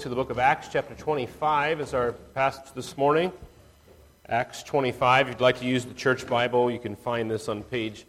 to the book of Acts, chapter 25 is our passage this morning. Acts 25. If you'd like to use the church Bible, you can find this on page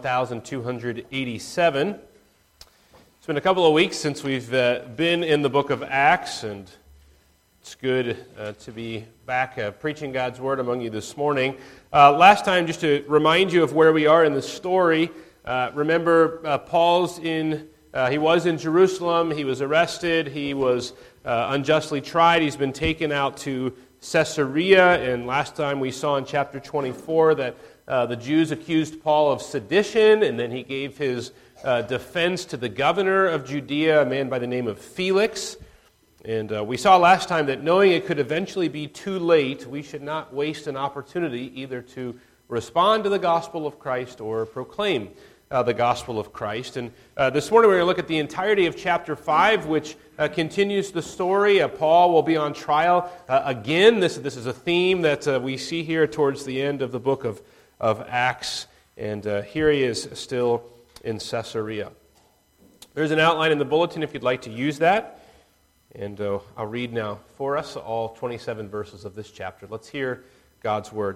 1287. It's been a couple of weeks since we've been in the book of Acts, and it's good to be back preaching God's Word among you this morning. Last time, just to remind you of where we are in the story, remember he was in Jerusalem, he was arrested, he was unjustly tried, he's been taken out to Caesarea, and last time we saw in chapter 24 that the Jews accused Paul of sedition, and then he gave his defense to the governor of Judea, a man by the name of Felix. And we saw last time that knowing it could eventually be too late, we should not waste an opportunity either to respond to the gospel of Christ or proclaim the gospel of Christ. And this morning we're going to look at the entirety of chapter 5, which continues the story. Paul will be on trial again. This is a theme that we see here towards the end of the book of Acts. And here he is still in Caesarea. There's an outline in the bulletin if you'd like to use that. And I'll read now for us all 27 verses of this chapter. Let's hear God's word.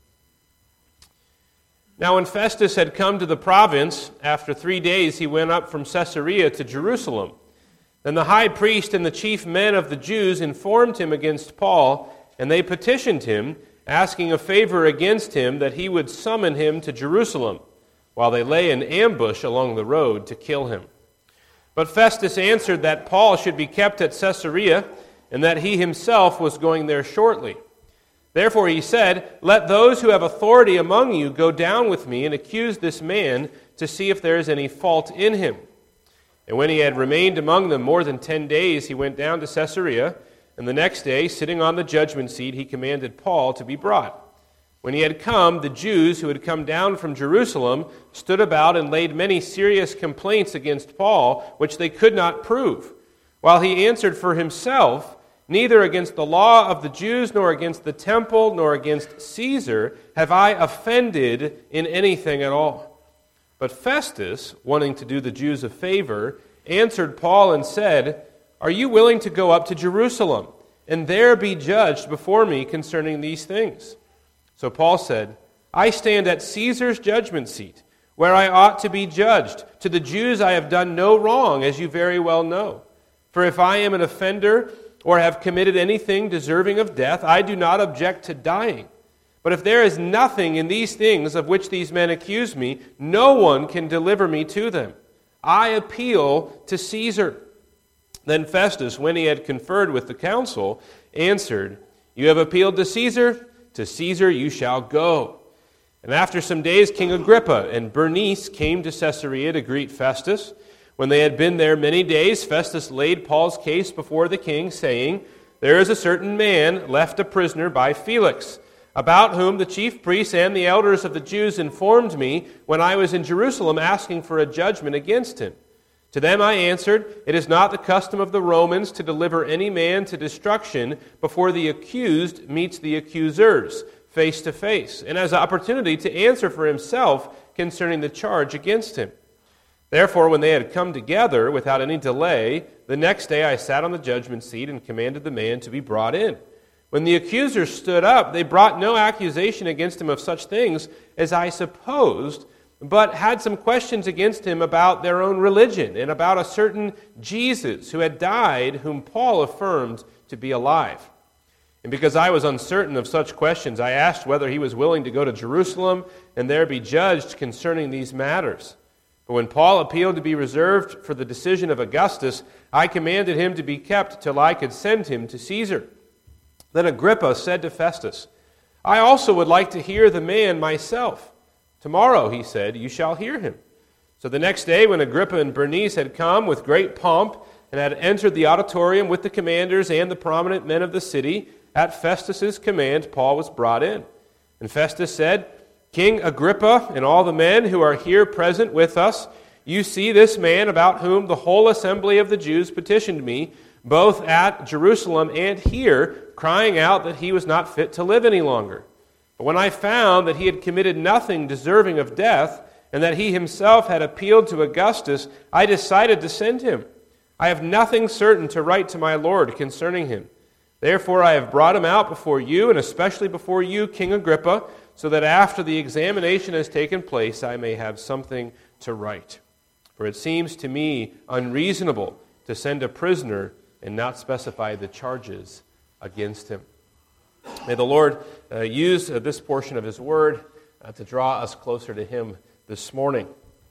Now when Festus had come to the province, after 3 days he went up from Caesarea to Jerusalem. Then the high priest and the chief men of the Jews informed him against Paul, and they petitioned him, asking a favor against him that he would summon him to Jerusalem, while they lay in ambush along the road to kill him. But Festus answered that Paul should be kept at Caesarea, and that he himself was going there shortly. Therefore he said, "Let those who have authority among you go down with me and accuse this man to see if there is any fault in him." And when he had remained among them more than 10 days, he went down to Caesarea, and the next day, sitting on the judgment seat, he commanded Paul to be brought. When he had come, the Jews who had come down from Jerusalem stood about and laid many serious complaints against Paul, which they could not prove, while he answered for himself, "Neither against the law of the Jews, nor against the temple, nor against Caesar have I offended in anything at all." But Festus, wanting to do the Jews a favor, answered Paul and said, "Are you willing to go up to Jerusalem, and there be judged before me concerning these things?" So Paul said, "I stand at Caesar's judgment seat, where I ought to be judged. To the Jews I have done no wrong, as you very well know. For if I am an offender, or have committed anything deserving of death, I do not object to dying. But if there is nothing in these things of which these men accuse me, no one can deliver me to them. I appeal to Caesar." Then Festus, when he had conferred with the council, answered, "You have appealed to Caesar you shall go." And after some days, King Agrippa and Bernice came to Caesarea to greet Festus. When they had been there many days, Festus laid Paul's case before the king, saying, "There is a certain man left a prisoner by Felix, about whom the chief priests and the elders of the Jews informed me when I was in Jerusalem asking for a judgment against him. To them I answered, it is not the custom of the Romans to deliver any man to destruction before the accused meets the accusers face to face, and has opportunity to answer for himself concerning the charge against him. Therefore, when they had come together without any delay, the next day I sat on the judgment seat and commanded the man to be brought in. When the accusers stood up, they brought no accusation against him of such things as I supposed, but had some questions against him about their own religion and about a certain Jesus who had died, whom Paul affirmed to be alive. And because I was uncertain of such questions, I asked whether he was willing to go to Jerusalem and there be judged concerning these matters. But when Paul appealed to be reserved for the decision of Augustus, I commanded him to be kept till I could send him to Caesar. Then Agrippa said to Festus, "I also would like to hear the man myself." "Tomorrow," he said, "you shall hear him." So the next day, when Agrippa and Bernice had come with great pomp and had entered the auditorium with the commanders and the prominent men of the city, at Festus's command Paul was brought in. And Festus said, "King Agrippa and all the men who are here present with us, you see this man about whom the whole assembly of the Jews petitioned me, both at Jerusalem and here, crying out that he was not fit to live any longer. But when I found that he had committed nothing deserving of death, and that he himself had appealed to Augustus, I decided to send him. I have nothing certain to write to my Lord concerning him. Therefore I have brought him out before you, and especially before you, King Agrippa, so that after the examination has taken place, I may have something to write. For it seems to me unreasonable to send a prisoner and not specify the charges against him." May the Lord use this portion of his word to draw us closer to him this morning.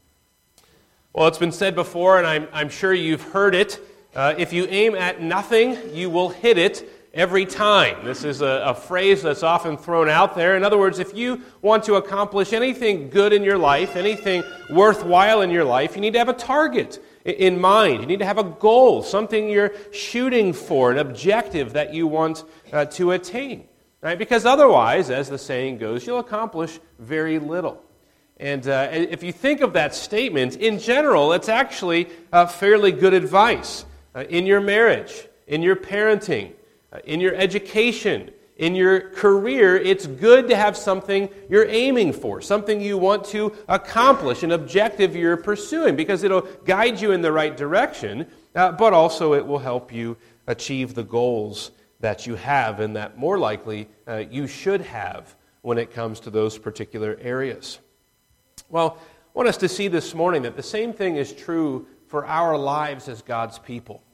Well, it's been said before, and I'm sure you've heard it. If you aim at nothing, you will hit it every time. This is a phrase that's often thrown out there. In other words, if you want to accomplish anything good in your life, anything worthwhile in your life, you need to have a target in mind. You need to have a goal, something you're shooting for, an objective that you want to attain. Right? Because otherwise, as the saying goes, you'll accomplish very little. And if you think of that statement, in general, it's actually fairly good advice in your marriage, in your parenting, in your education, in your career. It's good to have something you're aiming for, something you want to accomplish, an objective you're pursuing, because it'll guide you in the right direction, but also it will help you achieve the goals that you have and that more likely you should have when it comes to those particular areas. Well, I want us to see this morning that the same thing is true for our lives as God's people.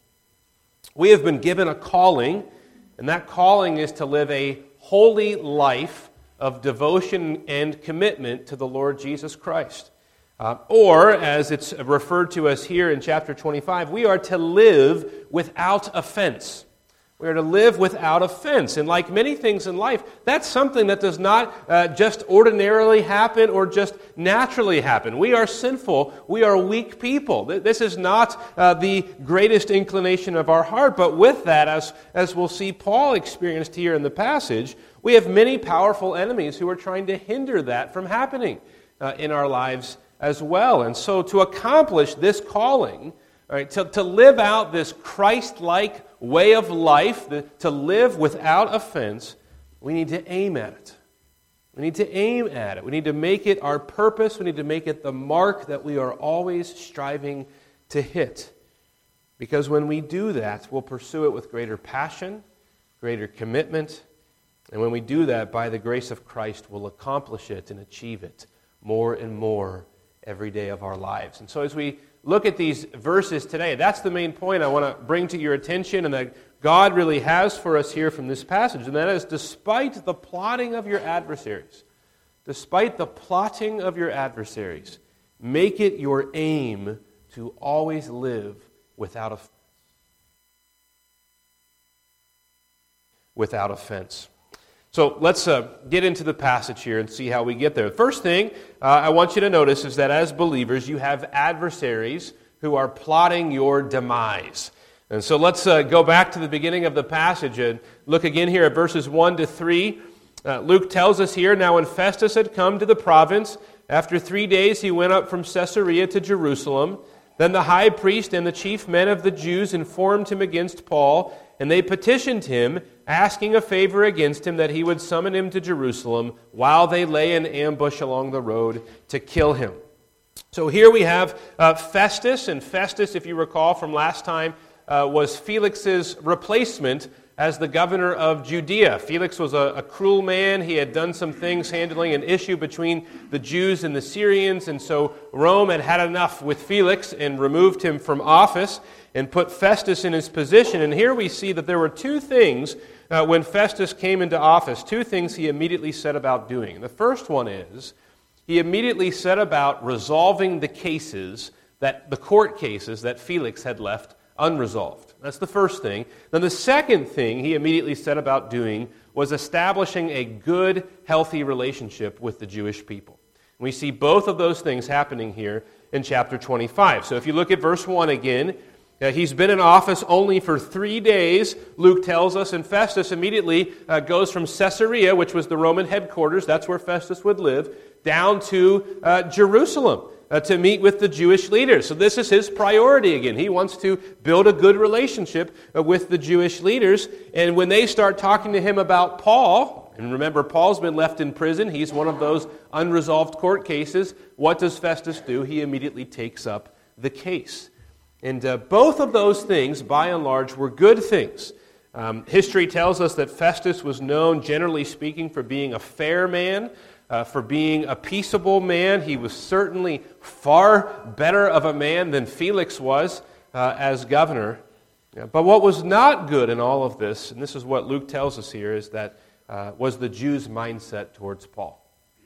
We have been given a calling, and that calling is to live a holy life of devotion and commitment to the Lord Jesus Christ. Or, as it's referred to us here in chapter 25, we are to live without offense. We are to live without offense. And like many things in life, that's something that does not just ordinarily happen or just naturally happen. We are sinful. We are weak people. This is not the greatest inclination of our heart. But with that, as we'll see Paul experienced here in the passage, we have many powerful enemies who are trying to hinder that from happening in our lives as well. And so to accomplish this calling, all right, to live out this Christ-like way of life, to live without offense, we need to aim at it. We need to aim at it. We need to make it our purpose. We need to make it the mark that we are always striving to hit. Because when we do that, we'll pursue it with greater passion, greater commitment, and when we do that, by the grace of Christ, we'll accomplish it and achieve it more and more every day of our lives. And so as we look at these verses today, that's the main point I want to bring to your attention and that God really has for us here from this passage. And that is, despite the plotting of your adversaries, make it your aim to always live without offense. So let's get into the passage here and see how we get there. The first thing I want you to notice is that as believers, you have adversaries who are plotting your demise. And so let's go back to the beginning of the passage and look again here at verses 1 to 3. Luke tells us here, "Now when Festus had come to the province, after 3 days he went up from Caesarea to Jerusalem. Then the high priest and the chief men of the Jews informed him against Paul, and they petitioned him, asking a favor against him that he would summon him to Jerusalem while they lay in ambush along the road to kill him." So here we have Festus, and Festus, if you recall from last time, was Felix's replacement as the governor of Judea. Felix was a cruel man. He had done some things handling an issue between the Jews and the Syrians, and so Rome had had enough with Felix and removed him from office and put Festus in his position. And here we see that there were two things when Festus came into office, two things he immediately set about doing. And the first one is, he immediately set about resolving the court cases that Felix had left unresolved. That's the first thing. Then the second thing he immediately set about doing was establishing a good, healthy relationship with the Jewish people. And we see both of those things happening here in chapter 25. So if you look at verse 1 again, he's been in office only for 3 days, Luke tells us, and Festus immediately goes from Caesarea, which was the Roman headquarters, that's where Festus would live, down to Jerusalem to meet with the Jewish leaders. So this is his priority again. He wants to build a good relationship with the Jewish leaders. And when they start talking to him about Paul, and remember, Paul's been left in prison. He's one of those unresolved court cases. What does Festus do? He immediately takes up the case. And both of those things, by and large, were good things. History tells us that Festus was known, generally speaking, for being a fair man, for being a peaceable man. He was certainly far better of a man than Felix was as governor. But what was not good in all of this, and this is what Luke tells us here, is that was the Jews' mindset towards Paul.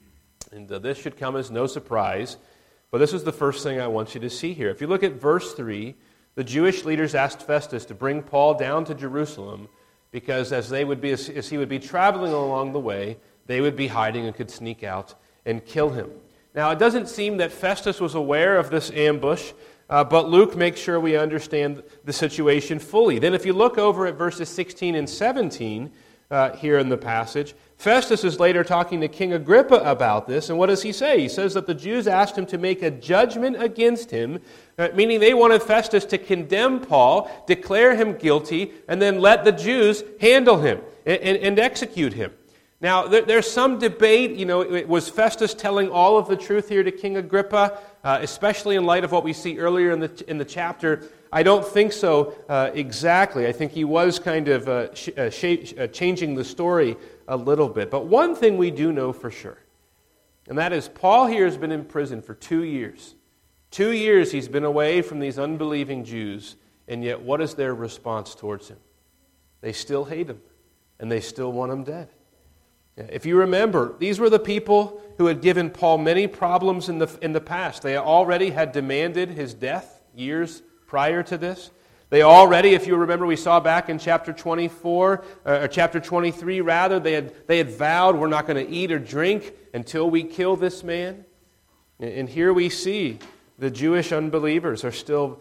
And this should come as no surprise, but this is the first thing I want you to see here. If you look at verse 3, the Jewish leaders asked Festus to bring Paul down to Jerusalem because as he would be traveling along the way, they would be hiding and could sneak out and kill him. Now, it doesn't seem that Festus was aware of this ambush, but Luke makes sure we understand the situation fully. Then if you look over at verses 16 and 17 here in the passage, Festus is later talking to King Agrippa about this, and what does he say? He says that the Jews asked him to make a judgment against him, meaning they wanted Festus to condemn Paul, declare him guilty, and then let the Jews handle him and execute him. Now, there's some debate, was Festus telling all of the truth here to King Agrippa, especially in light of what we see earlier in the chapter? I don't think so exactly. I think he was kind of changing the story a little bit. But one thing we do know for sure, and that is Paul here has been in prison for 2 years. 2 years he's been away from these unbelieving Jews, and yet what is their response towards him? They still hate him, and they still want him dead. If you remember, these were the people who had given Paul many problems in the past. They already had demanded his death years prior to this. They already, if you remember, we saw back in chapter 24, or chapter 23 rather, they had vowed, we're not going to eat or drink until we kill this man. And here we see the Jewish unbelievers are still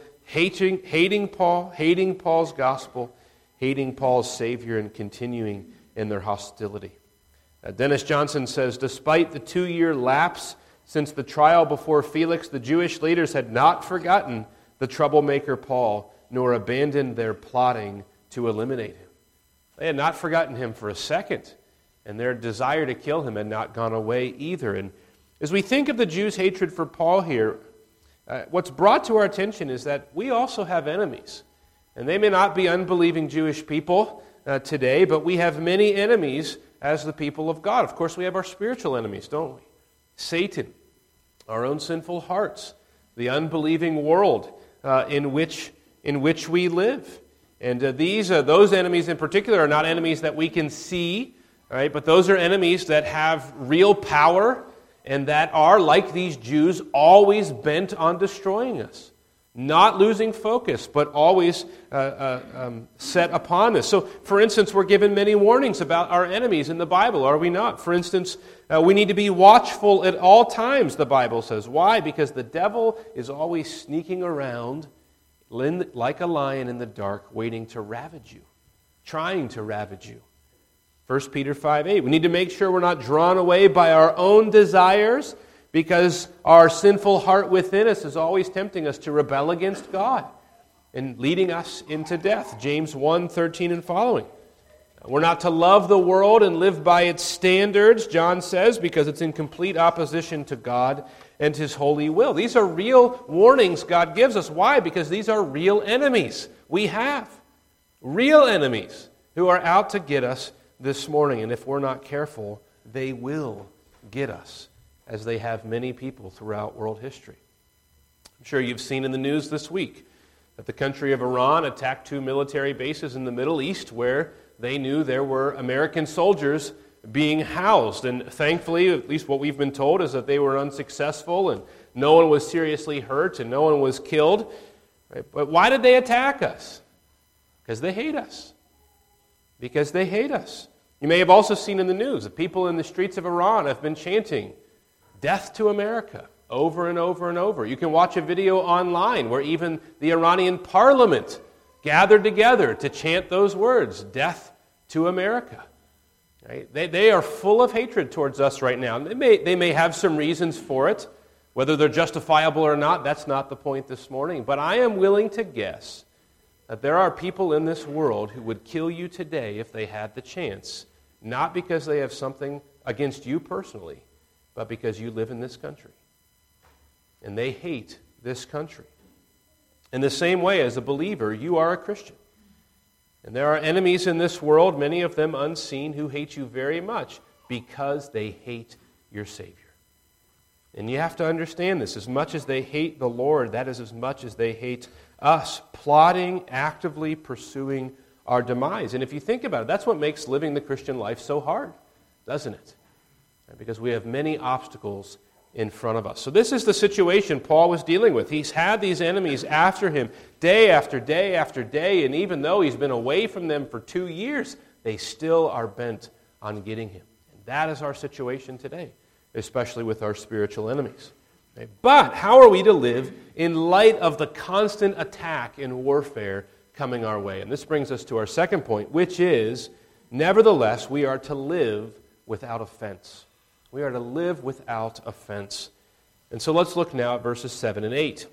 hating Paul, hating Paul's gospel, hating Paul's Savior, and continuing in their hostility. Dennis Johnson says, despite the 2-year lapse since the trial before Felix, the Jewish leaders had not forgotten the troublemaker Paul, nor abandoned their plotting to eliminate him. They had not forgotten him for a second, and their desire to kill him had not gone away either. And as we think of the Jews' hatred for Paul here, what's brought to our attention is that we also have enemies. And they may not be unbelieving Jewish people today, but we have many enemies as the people of God. Of course, we have our spiritual enemies, don't we? Satan, our own sinful hearts, the unbelieving world in which we live. And those enemies in particular are not enemies that we can see, right? But those are enemies that have real power and that are, like these Jews, always bent on destroying us. Not losing focus, but always set upon us. So, for instance, we're given many warnings about our enemies in the Bible, are we not? For instance, we need to be watchful at all times, the Bible says. Why? Because the devil is always sneaking around like a lion in the dark, waiting to ravage you, trying to ravage you. 1 Peter 5:8. We need to make sure we're not drawn away by our own desires, because our sinful heart within us is always tempting us to rebel against God and leading us into death. James 1:13 and following. We're not to love the world and live by its standards, John says, because it's in complete opposition to God and His holy will. These are real warnings God gives us. Why? Because these are real enemies we have. Real enemies who are out to get us this morning. And if we're not careful, they will get us, as they have many people throughout world history. I'm sure you've seen in the news this week that the country of Iran attacked 2 military bases in the Middle East where they knew there were American soldiers being housed. And thankfully, at least what we've been told, is that they were unsuccessful and no one was seriously hurt and no one was killed. Right? But why did they attack us? Because they hate us. Because they hate us. You may have also seen in the news that people in the streets of Iran have been chanting, "Death to America," over and over and over. You can watch a video online where even the Iranian parliament gathered together to chant those words, "Death to America." Right? They are full of hatred towards us right now. They may have some reasons for it. Whether they're justifiable or not, that's not the point this morning. But I am willing to guess that there are people in this world who would kill you today if they had the chance, not because they have something against you personally, but because you live in this country. And they hate this country. In the same way, as a believer, you are a Christian. And there are enemies in this world, many of them unseen, who hate you very much because they hate your Savior. And you have to understand this. As much as they hate the Lord, that is as much as they hate us, plotting, actively pursuing our demise. And if you think about it, that's what makes living the Christian life so hard, doesn't it? Because we have many obstacles in front of us. So this is the situation Paul was dealing with. He's had these enemies after him day after day after day, and even though he's been away from them for 2 years, they still are bent on getting him. And that is our situation today, especially with our spiritual enemies. But how are we to live in light of the constant attack and warfare coming our way? And this brings us to our second point, which is, nevertheless, we are to live without offense. We are to live without offense. And so let's look now at verses 7 and 8.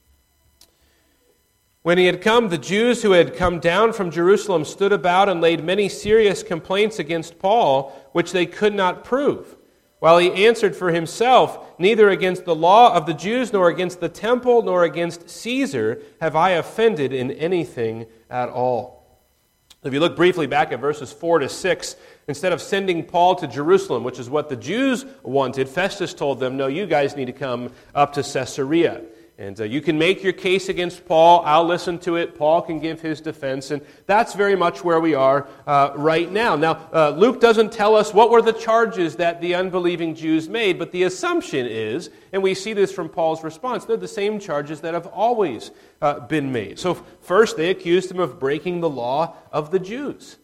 When he had come, the Jews who had come down from Jerusalem stood about and laid many serious complaints against Paul, which they could not prove. While he answered for himself, neither against the law of the Jews, nor against the temple, nor against Caesar have I offended in anything at all. If you look briefly back at verses 4 to 6, instead of sending Paul to Jerusalem, which is what the Jews wanted, Festus told them, no, you guys need to come up to Caesarea. And you can make your case against Paul. I'll listen to it. Paul can give his defense. And that's very much where we are right now. Now, Luke doesn't tell us what were the charges that the unbelieving Jews made, but the assumption is, and we see this from Paul's response, they're the same charges that have always been made. So first, they accused him of breaking the law of the Jews.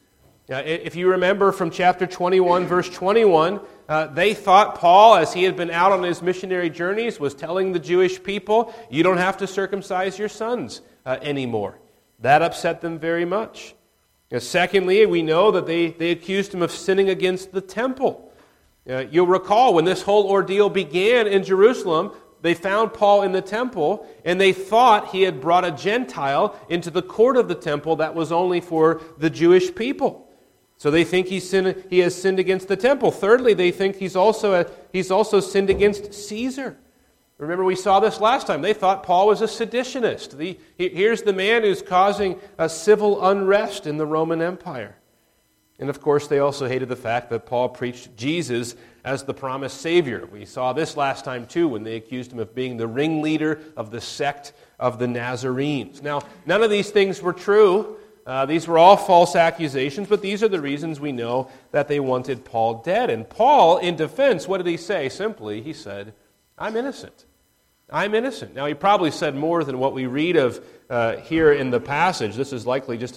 If you remember from chapter 21, verse 21, they thought Paul, as he had been out on his missionary journeys, was telling the Jewish people, you don't have to circumcise your sons anymore. That upset them very much. Secondly, we know that they accused him of sinning against the temple. You'll recall when this whole ordeal began in Jerusalem, they found Paul in the temple, and they thought he had brought a Gentile into the court of the temple that was only for the Jewish people. So they think he has sinned against the temple. Thirdly, they think he's also sinned against Caesar. Remember, we saw this last time. They thought Paul was a seditionist. Here's the man who's causing a civil unrest in the Roman Empire. And of course, they also hated the fact that Paul preached Jesus as the promised Savior. We saw this last time too when they accused him of being the ringleader of the sect of the Nazarenes. Now, none of these things were true. These were all false accusations, but these are the reasons we know that they wanted Paul dead. And Paul, in defense, what did he say? Simply, he said, I'm innocent. I'm innocent. Now, he probably said more than what we read of here in the passage. This is likely just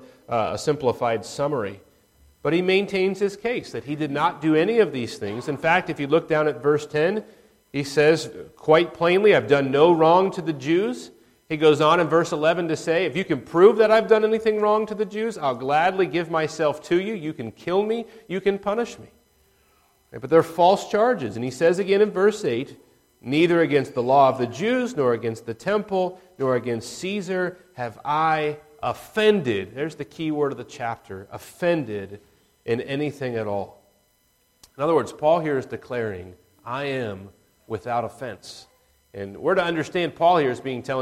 a simplified summary. But he maintains his case that he did not do any of these things. In fact, if you look down at verse 10, he says quite plainly, I've done no wrong to the Jews. He goes on in verse 11 to say, if you can prove that I've done anything wrong to the Jews, I'll gladly give myself to you. You can kill me. You can punish me. But they're false charges. And he says again in verse 8, neither against the law of the Jews, nor against the temple, nor against Caesar have I offended. There's the key word of the chapter, offended in anything at all. In other words, Paul here is declaring, I am without offense. And we're to understand Paul here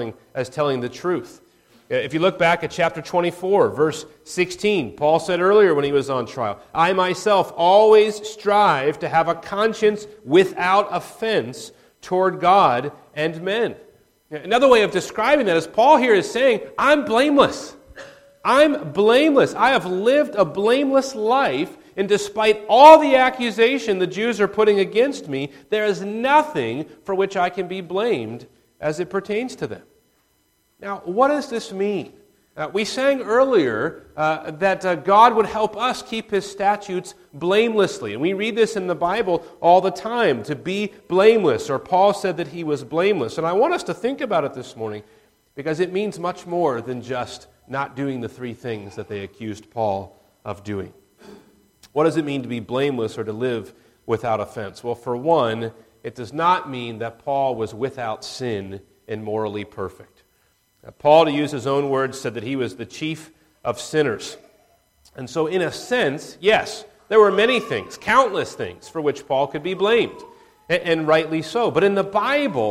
as telling the truth. If you look back at chapter 24, verse 16, Paul said earlier when he was on trial, I myself always strive to have a conscience without offense toward God and men. Another way of describing that is Paul here is saying, I'm blameless. I'm blameless. I have lived a blameless life, and despite all the accusation the Jews are putting against me, there is nothing for which I can be blamed as it pertains to them. Now, what does this mean? We sang earlier that God would help us keep His statutes blamelessly. And we read this in the Bible all the time, to be blameless, or Paul said that he was blameless. And I want us to think about it this morning, because it means much more than just not doing the three things that they accused Paul of doing. What does it mean to be blameless or to live without offense? Well, for one, it does not mean that Paul was without sin and morally perfect. Paul, to use his own words, said that he was the chief of sinners. And so in a sense, yes, there were many things, countless things, for which Paul could be blamed, and rightly so. But in the Bible,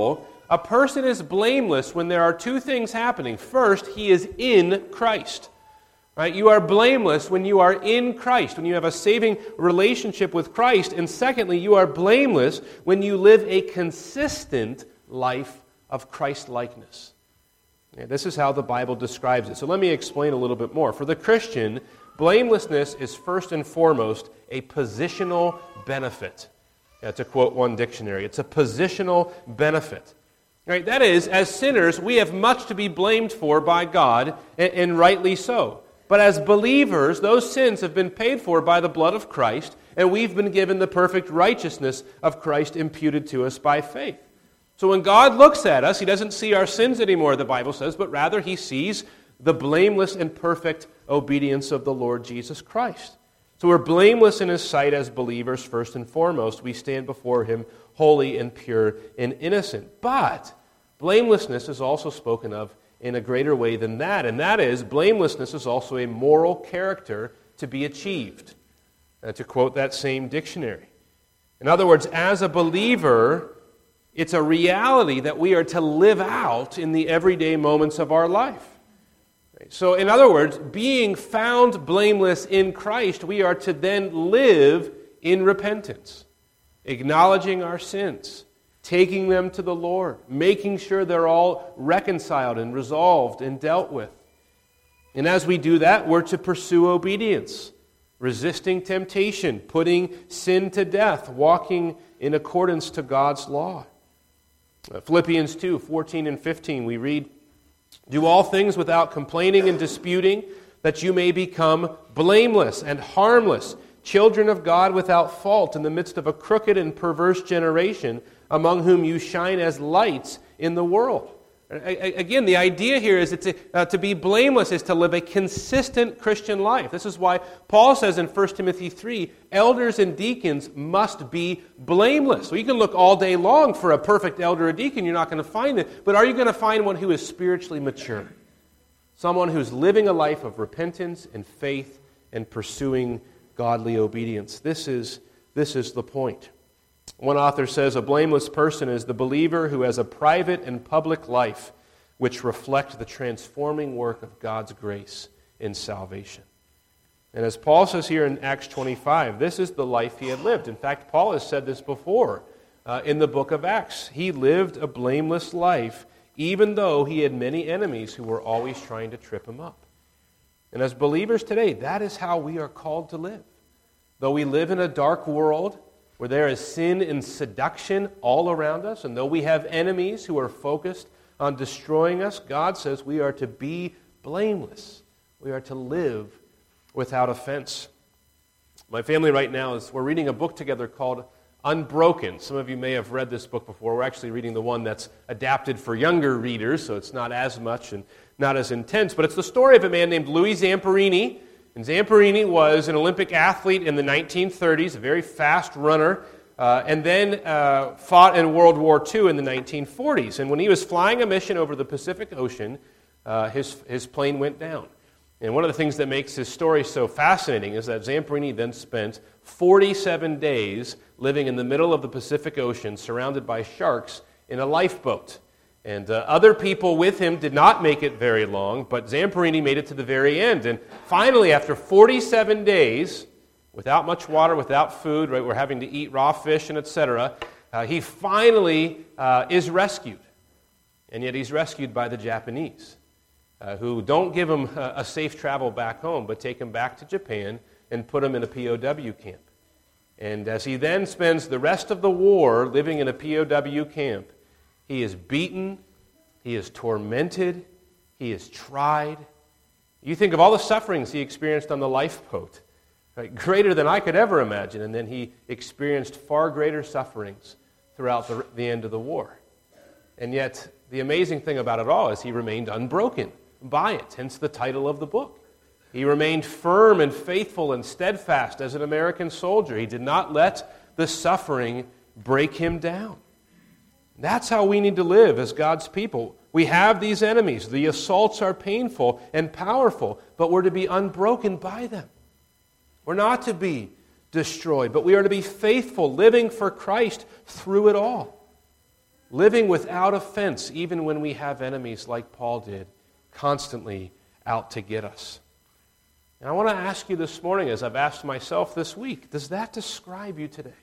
a person is blameless when there are two things happening. First, he is in Christ. Right? You are blameless when you are in Christ, when you have a saving relationship with Christ. And secondly, you are blameless when you live a consistent life of Christ-likeness. This is how the Bible describes it. So let me explain a little bit more. For the Christian, blamelessness is first and foremost a positional benefit. To quote one dictionary, it's a positional benefit. Right? That is, as sinners, we have much to be blamed for by God, and rightly so. But as believers, those sins have been paid for by the blood of Christ, and we've been given the perfect righteousness of Christ imputed to us by faith. So when God looks at us, He doesn't see our sins anymore, the Bible says, but rather He sees the blameless and perfect obedience of the Lord Jesus Christ. So we're blameless in His sight as believers first and foremost. We stand before Him holy and pure and innocent. But blamelessness is also spoken of in a greater way than that, and that is, blamelessness is also a moral character to be achieved, to quote that same dictionary. In other words, as a believer, it's a reality that we are to live out in the everyday moments of our life. So, in other words, being found blameless in Christ, we are to then live in repentance, acknowledging our sins, taking them to the Lord, making sure they're all reconciled and resolved and dealt with. And as we do that, we're to pursue obedience, resisting temptation, putting sin to death, walking in accordance to God's law. Philippians 2, 14 and 15, we read, "Do all things without complaining and disputing, that you may become blameless and harmless, children of God without fault in the midst of a crooked and perverse generation, among whom you shine as lights in the world." Again, the idea here is to be blameless is to live a consistent Christian life. This is why Paul says in 1 Timothy 3, elders and deacons must be blameless. So you can look all day long for a perfect elder or deacon, you're not going to find it. But are you going to find one who is spiritually mature? Someone who's living a life of repentance and faith and pursuing godly obedience. This is the point. One author says, a blameless person is the believer who has a private and public life which reflect the transforming work of God's grace in salvation. And as Paul says here in Acts 25, this is the life he had lived. In fact, Paul has said this before in the book of Acts. He lived a blameless life, even though he had many enemies who were always trying to trip him up. And as believers today, that is how we are called to live. Though we live in a dark world, where there is sin and seduction all around us, and though we have enemies who are focused on destroying us, God says we are to be blameless. We are to live without offense. My family right now we're reading a book together called Unbroken. Some of you may have read this book before. We're actually reading the one that's adapted for younger readers, so it's not as much and not as intense. But it's the story of a man named Louis Zamperini. And Zamperini was an Olympic athlete in the 1930s, a very fast runner, and then fought in World War II in the 1940s. And when he was flying a mission over the Pacific Ocean, his plane went down. And one of the things that makes his story so fascinating is that Zamperini then spent 47 days living in the middle of the Pacific Ocean, surrounded by sharks, in a lifeboat. And other people with him did not make it very long, but Zamperini made it to the very end. And finally, after 47 days, without much water, without food, right, we're having to eat raw fish and etc., he finally is rescued. And yet he's rescued by the Japanese, who don't give him a safe travel back home, but take him back to Japan and put him in a POW camp. And as he then spends the rest of the war living in a POW camp, he is beaten, he is tormented, he is tried. You think of all the sufferings he experienced on the lifeboat, right? Greater than I could ever imagine, and then he experienced far greater sufferings throughout the end of the war. And yet, the amazing thing about it all is he remained unbroken by it, hence the title of the book. He remained firm and faithful and steadfast as an American soldier. He did not let the suffering break him down. That's how we need to live as God's people. We have these enemies. The assaults are painful and powerful, but we're to be unbroken by them. We're not to be destroyed, but we are to be faithful, living for Christ through it all. living without offense, even when we have enemies like Paul did, constantly out to get us. And I want to ask you this morning, as I've asked myself this week, does that describe you today?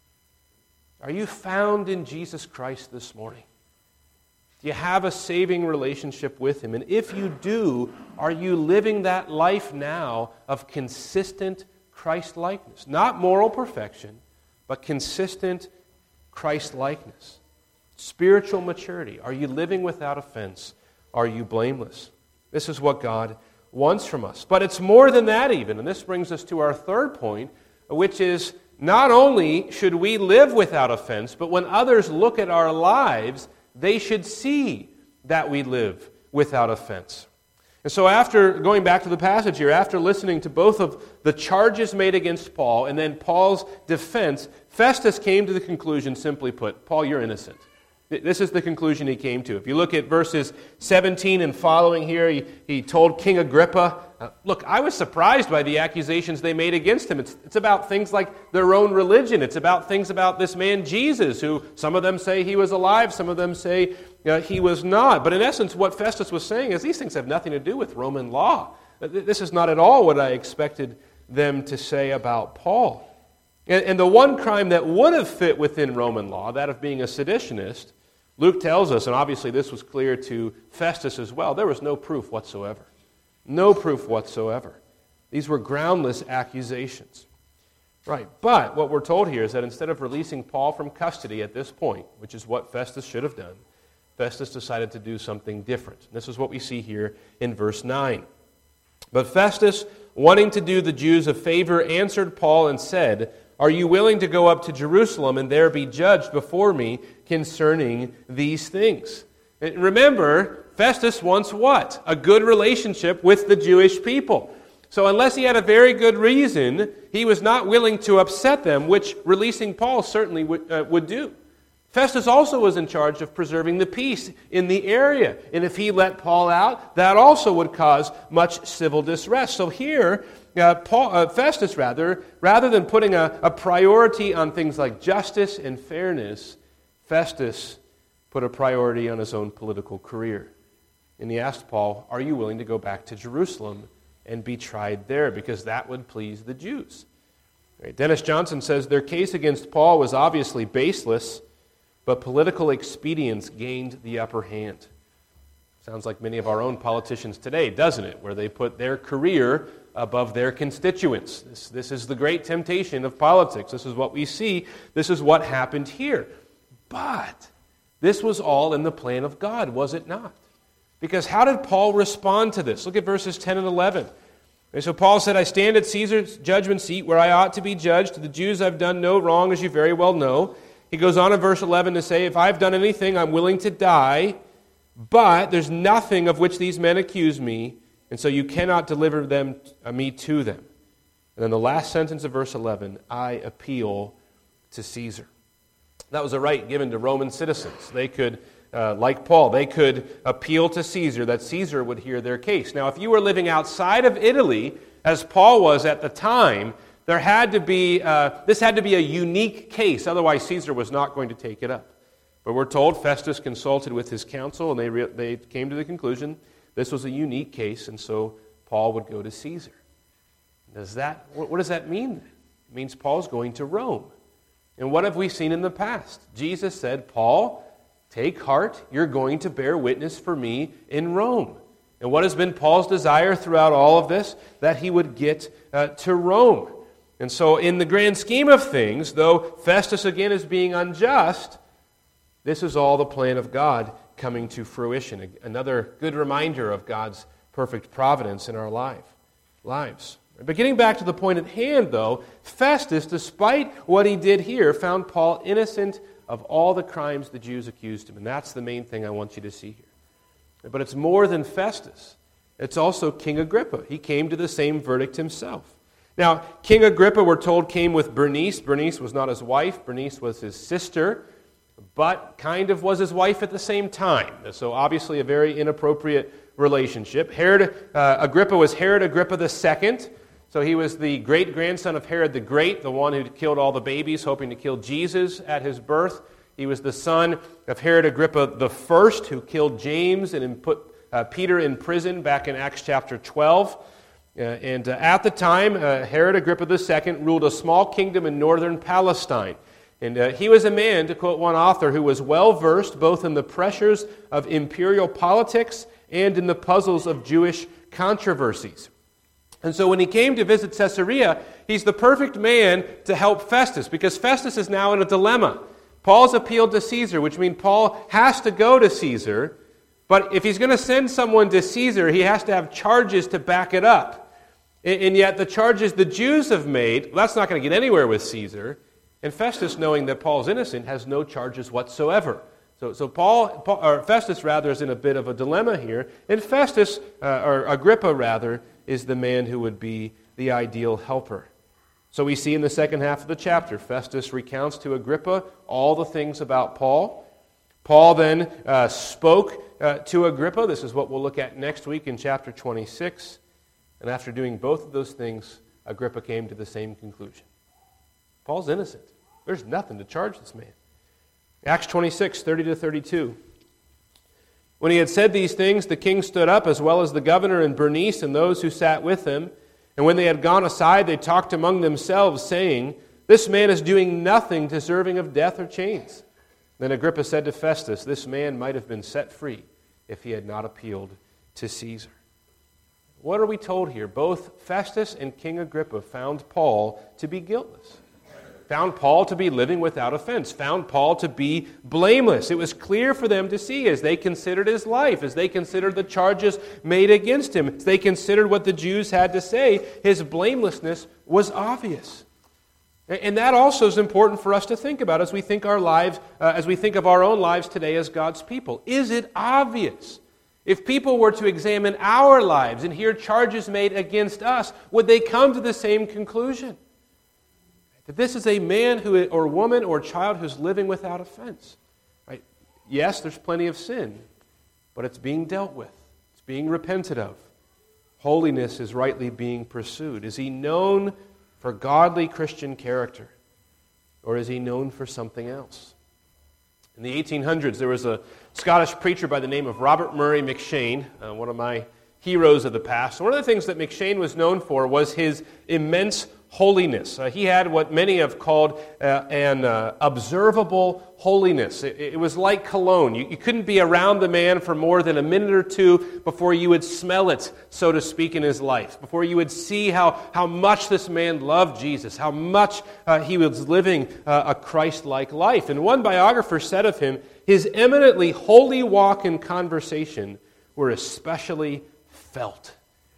Are you found in Jesus Christ this morning? Do you have a saving relationship with Him? And if you do, are you living that life now of consistent Christ-likeness? Not moral perfection, but consistent Christ-likeness. Spiritual maturity. Are you living without offense? Are you blameless? This is what God wants from us. But it's more than that even. And this brings us to our third point, which is not only should we live without offense, but when others look at our lives, they should see that we live without offense. And so after going back to the passage here, after listening to both of the charges made against Paul and then Paul's defense, Festus came to the conclusion, simply put, Paul, you're innocent. This is the conclusion he came to. If you look at verses 17 and following here, he told King Agrippa, look, I was surprised by the accusations they made against him. It's about things like their own religion. It's about things about this man Jesus, who some of them say he was alive, some of them say he was not. But in essence, what Festus was saying is these things have nothing to do with Roman law. This is not at all what I expected them to say about Paul. And the one crime that would have fit within Roman law, that of being a seditionist, Luke tells us, and obviously this was clear to Festus as well, there was no proof whatsoever. No proof whatsoever. These were groundless accusations. Right, but what we're told here is that instead of releasing Paul from custody at this point, which is what Festus should have done, Festus decided to do something different. This is what we see here in verse 9. But Festus, wanting to do the Jews a favor, answered Paul and said, "Are you willing to go up to Jerusalem and there be judged before me concerning these things?" And remember, Festus wants what? A good relationship with the Jewish people. So unless he had a very good reason, he was not willing to upset them, which releasing Paul certainly would do. Festus also was in charge of preserving the peace in the area. And if he let Paul out, that also would cause much civil distress. So here, Festus, rather than putting a priority on things like justice and fairness, Festus put a priority on his own political career. And he asked Paul, "Are you willing to go back to Jerusalem and be tried there?" Because that would please the Jews. Right. Dennis Johnson says their case against Paul was obviously baseless, but political expedience gained the upper hand. Sounds like many of our own politicians today, doesn't it? Where they put their career above their constituents. This is the great temptation of politics. This is what we see. This is what happened here. But this was all in the plan of God, was it not? Because how did Paul respond to this? Look at verses 10 and 11. And so Paul said, "I stand at Caesar's judgment seat where I ought to be judged. To the Jews I've done no wrong, as you very well know." He goes on in verse 11 to say, "If I've done anything, I'm willing to die, but there's nothing of which these men accuse me, and so you cannot deliver me to them." And then the last sentence of verse 11, "I appeal to Caesar." That was a right given to Roman citizens. They could, like Paul, they could appeal to Caesar, that Caesar would hear their case. Now, if you were living outside of Italy, as Paul was at the time, this had to be a unique case. Otherwise, Caesar was not going to take it up. But we're told Festus consulted with his council, and they came to the conclusion this was a unique case, and so Paul would go to Caesar. What does that mean? It means Paul's going to Rome. And what have we seen in the past? Jesus said, "Paul, take heart, you're going to bear witness for me in Rome." And what has been Paul's desire throughout all of this? That he would get to Rome. And so in the grand scheme of things, though Festus again is being unjust, this is all the plan of God coming to fruition. Another good reminder of God's perfect providence in our lives. But getting back to the point at hand, though, Festus, despite what he did here, found Paul innocent of all the crimes the Jews accused him. And that's the main thing I want you to see here. But it's more than Festus. It's also King Agrippa. He came to the same verdict himself. Now, King Agrippa, we're told, came with Bernice. Bernice was not his wife. Bernice was his sister, but kind of was his wife at the same time. So obviously a very inappropriate relationship. Agrippa was Herod Agrippa II. So he was the great-grandson of Herod the Great, the one who killed all the babies, hoping to kill Jesus at his birth. He was the son of Herod Agrippa I, who killed James and put Peter in prison back in Acts chapter 12. At the time, Herod Agrippa II ruled a small kingdom in northern Palestine. And he was a man, to quote one author, who was well-versed both in the pressures of imperial politics and in the puzzles of Jewish controversies. And so when he came to visit Caesarea, he's the perfect man to help Festus, because Festus is now in a dilemma. Paul's appealed to Caesar, which means Paul has to go to Caesar, but if he's going to send someone to Caesar, he has to have charges to back it up. And yet the charges the Jews have made, that's not going to get anywhere with Caesar. And Festus, knowing that Paul's innocent, has no charges whatsoever. So Festus is in a bit of a dilemma here. And Festus, or Agrippa rather, is the man who would be the ideal helper. So we see in the second half of the chapter, Festus recounts to Agrippa all the things about Paul. Paul then spoke to Agrippa. This is what we'll look at next week in chapter 26. And after doing both of those things, Agrippa came to the same conclusion. Paul's innocent. There's nothing to charge this man. Acts 26, 30-32. When he had said these things, the king stood up, as well as the governor and Bernice and those who sat with him. And when they had gone aside, they talked among themselves, saying, "This man is doing nothing deserving of death or chains." Then Agrippa said to Festus, "This man might have been set free if he had not appealed to Caesar." What are we told here? Both Festus and King Agrippa found Paul to be guiltless, found Paul to be living without offense, found Paul to be blameless. It was clear for them to see as they considered his life, as they considered the charges made against him, as they considered what the Jews had to say. His blamelessness was obvious. And that also is important for us to think about as we think of our own lives today as God's people. Is it obvious? If people were to examine our lives and hear charges made against us, would they come to the same conclusion? That this is a man or woman or child who's living without offense. Right? Yes, there's plenty of sin, but it's being dealt with. It's being repented of. Holiness is rightly being pursued. Is he known for godly Christian character, or is he known for something else? In the 1800s, there was a Scottish preacher by the name of Robert Murray McCheyne, one of my heroes of the past. One of the things that McCheyne was known for was his immense holiness. He had what many have called an observable holiness. It was like cologne. You couldn't be around the man for more than a minute or two before you would smell it, so to speak, in his life, before you would see how much this man loved Jesus, how much he was living a Christ-like life. And one biographer said of him, his eminently holy walk and conversation were especially felt.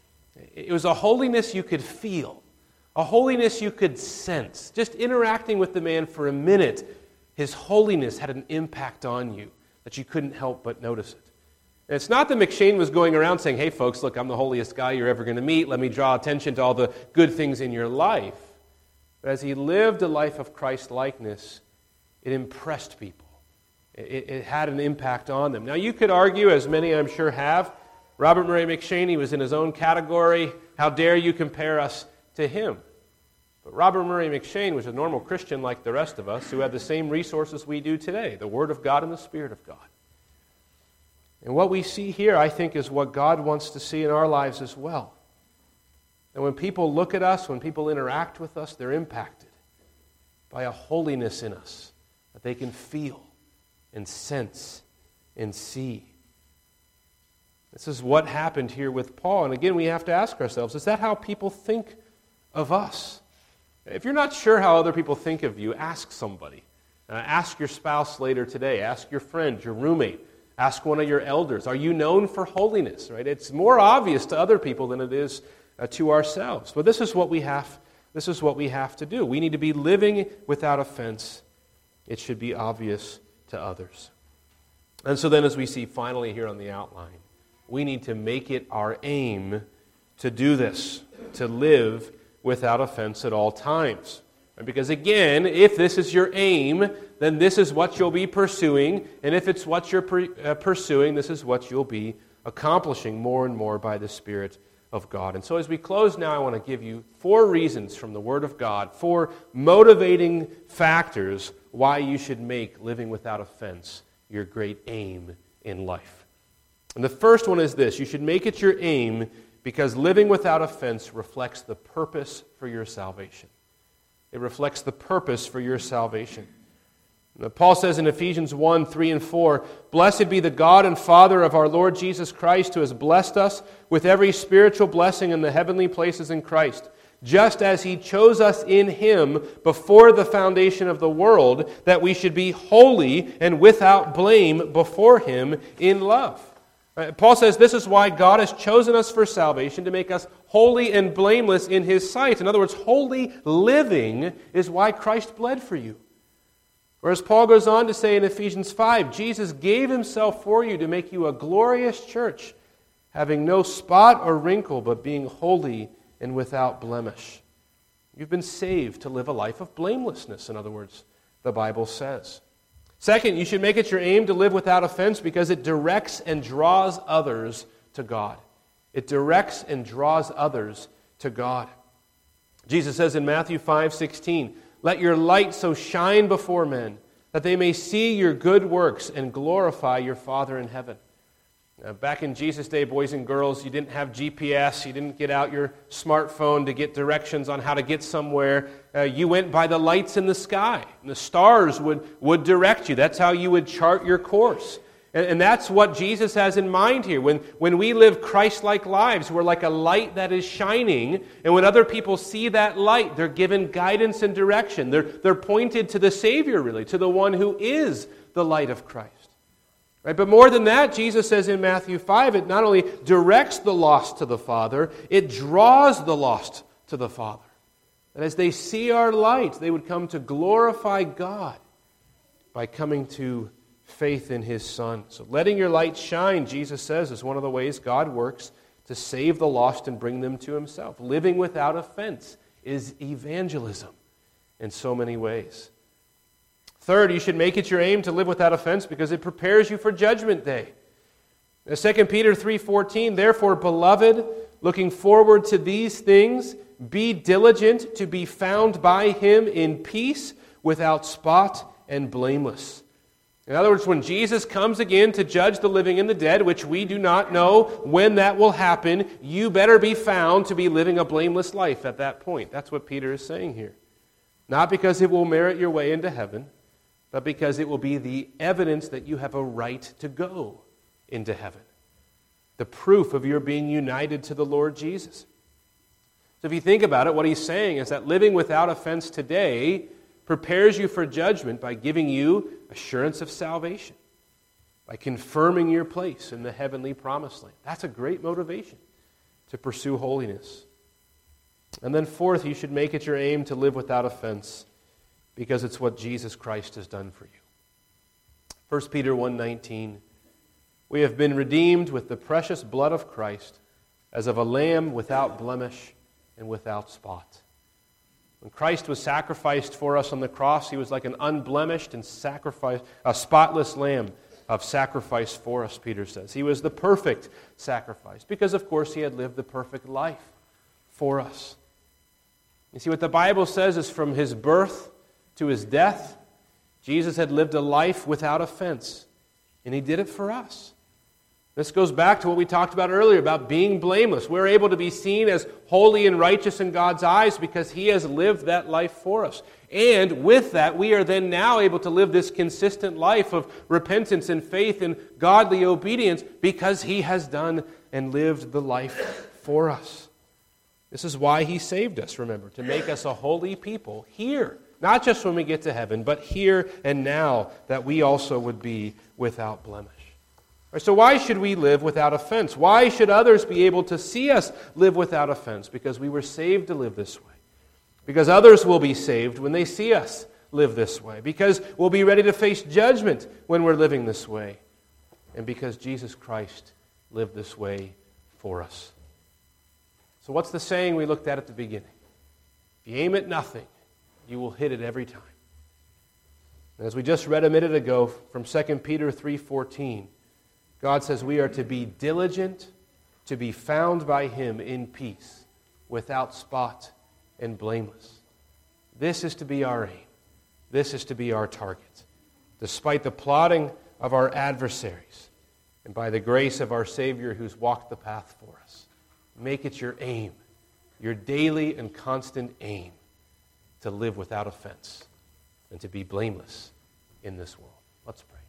It was a holiness you could feel. A holiness you could sense. Just interacting with the man for a minute, his holiness had an impact on you that you couldn't help but notice it. And it's not that McCheyne was going around saying, "Hey folks, look, I'm the holiest guy you're ever going to meet. Let me draw attention to all the good things in your life." But as he lived a life of Christ-likeness, it impressed people. It had an impact on them. Now you could argue, as many I'm sure have, Robert Murray McCheyne, he was in his own category. How dare you compare us to him? But Robert Murray McCheyne was a normal Christian like the rest of us who had the same resources we do today, the Word of God and the Spirit of God. And what we see here, I think, is what God wants to see in our lives as well. And when people look at us, when people interact with us, they're impacted by a holiness in us that they can feel and sense and see. This is what happened here with Paul. And again, we have to ask ourselves, is that how people think of us? If you're not sure how other people think of you, ask somebody. Ask your spouse later today. Ask your friend, your roommate. Ask one of your elders. Are you known for holiness? Right? It's more obvious to other people than it is to ourselves. But this is what we have. This is what we have to do. We need to be living without offense. It should be obvious to others. And so then, as we see finally here on the outline, we need to make it our aim to do this, to live without offense at all times. Because again, if this is your aim, then this is what you'll be pursuing. And if it's what you're pursuing, this is what you'll be accomplishing more and more by the Spirit of God. And so as we close now, I want to give you 4 reasons from the Word of God, 4 motivating factors why you should make living without offense your great aim in life. And the first one is this: you should make it your aim because living without offense reflects the purpose for your salvation. It reflects the purpose for your salvation. Paul says in Ephesians 1, 3 and 4, "Blessed be the God and Father of our Lord Jesus Christ, who has blessed us with every spiritual blessing in the heavenly places in Christ, just as He chose us in Him before the foundation of the world, that we should be holy and without blame before Him in love." Paul says this is why God has chosen us for salvation, to make us holy and blameless in His sight. In other words, holy living is why Christ bled for you. Or as Paul goes on to say in Ephesians 5, Jesus gave Himself for you to make you a glorious church, having no spot or wrinkle, but being holy and without blemish. You've been saved to live a life of blamelessness, in other words, the Bible says. Second, you should make it your aim to live without offense because it directs and draws others to God. It directs and draws others to God. Jesus says in Matthew 5:16, "Let your light so shine before men, that they may see your good works and glorify your Father in heaven." Back in Jesus' day, boys and girls, you didn't have GPS, you didn't get out your smartphone to get directions on how to get somewhere. You went by the lights in the sky, and the stars would direct you. That's how you would chart your course. And that's what Jesus has in mind here. When we live Christ-like lives, we're like a light that is shining, and when other people see that light, they're given guidance and direction. They're pointed to the Savior, really, to the one who is the light of Christ. Right? But more than that, Jesus says in Matthew 5, it not only directs the lost to the Father, it draws the lost to the Father. And as they see our light, they would come to glorify God by coming to faith in His Son. So letting your light shine, Jesus says, is one of the ways God works to save the lost and bring them to Himself. Living without offense is evangelism in so many ways. Third, you should make it your aim to live without offense because it prepares you for Judgment Day. 2 Peter 3:14, "Therefore, beloved, looking forward to these things, be diligent to be found by Him in peace, without spot and blameless." In other words, when Jesus comes again to judge the living and the dead, which we do not know when that will happen, you better be found to be living a blameless life at that point. That's what Peter is saying here. Not because it will merit your way into heaven, but because it will be the evidence that you have a right to go into heaven. The proof of your being united to the Lord Jesus. So if you think about it, what he's saying is that living without offense today prepares you for judgment by giving you assurance of salvation, by confirming your place in the heavenly promised land. That's a great motivation to pursue holiness. And then fourth, you should make it your aim to live without offense because it's what Jesus Christ has done for you. 1 Peter 1:19, "We have been redeemed with the precious blood of Christ, as of a lamb without blemish and without spot." When Christ was sacrificed for us on the cross, He was like an unblemished and a spotless lamb of sacrifice for us, Peter says. He was the perfect sacrifice because, of course, He had lived the perfect life for us. You see, what the Bible says is from His birth to His death, Jesus had lived a life without offense, and He did it for us. This goes back to what we talked about earlier about being blameless. We're able to be seen as holy and righteous in God's eyes because He has lived that life for us. And with that, we are then now able to live this consistent life of repentance and faith and godly obedience because He has done and lived the life for us. This is why He saved us, remember, to make us a holy people here. Not just when we get to heaven, but here and now, that we also would be without blemish. So why should we live without offense? Why should others be able to see us live without offense? Because we were saved to live this way. Because others will be saved when they see us live this way. Because we'll be ready to face judgment when we're living this way. And because Jesus Christ lived this way for us. So what's the saying we looked at the beginning? If you aim at nothing, you will hit it every time. And as we just read a minute ago from 2 Peter 3:14, God says we are to be diligent to be found by Him in peace, without spot and blameless. This is to be our aim. This is to be our target. Despite the plotting of our adversaries, and by the grace of our Savior who's walked the path for us, make it your aim, your daily and constant aim, to live without offense and to be blameless in this world. Let's pray.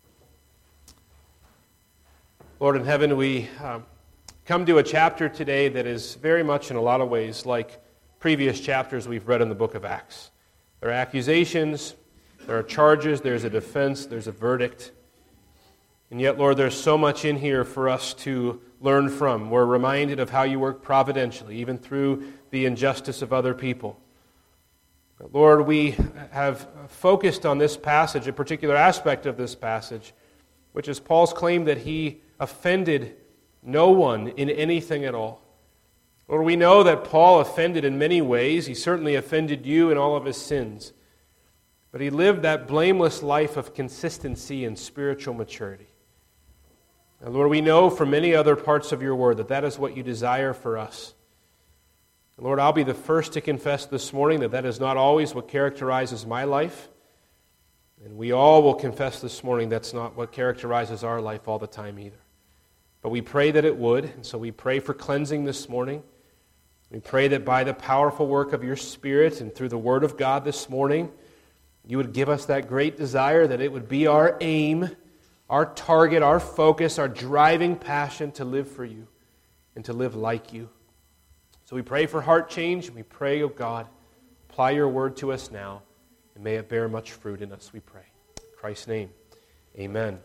Lord in heaven, we come to a chapter today that is very much in a lot of ways like previous chapters we've read in the book of Acts. There are accusations, there are charges, there's a defense, there's a verdict. And yet, Lord, there's so much in here for us to learn from. We're reminded of how you work providentially, even through the injustice of other people. But Lord, we have focused on this passage, a particular aspect of this passage, which is Paul's claim that he offended no one in anything at all. Lord, we know that Paul offended in many ways. He certainly offended you in all of his sins. But he lived that blameless life of consistency and spiritual maturity. And Lord, we know from many other parts of your word that that is what you desire for us. And Lord, I'll be the first to confess this morning that that is not always what characterizes my life. And we all will confess this morning that's not what characterizes our life all the time either. But we pray that it would, and so we pray for cleansing this morning. We pray that by the powerful work of your Spirit and through the Word of God this morning, you would give us that great desire that it would be our aim, our target, our focus, our driving passion to live for you and to live like you. So we pray for heart change, and we pray, oh God, apply your word to us now, and may it bear much fruit in us, we pray. In Christ's name, amen.